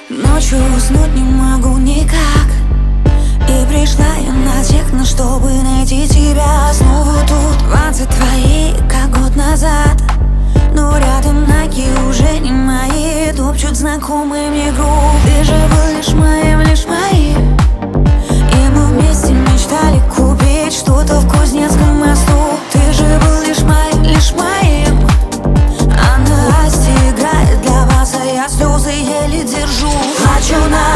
Ночью уснуть не могу никак. И пришла я на техно, чтобы найти тебя снова тут. 20 твои, как год назад. Но рядом ноги уже не мои. Топчут знакомый мне грув. Ты же был лишь моим, лишь моим. И мы вместе мечтали купить что-то в Кузнецком мосту. Ты же был лишь моим, лишь моим. А на Асте играет для вас, а я слезы еле держу. Плачу на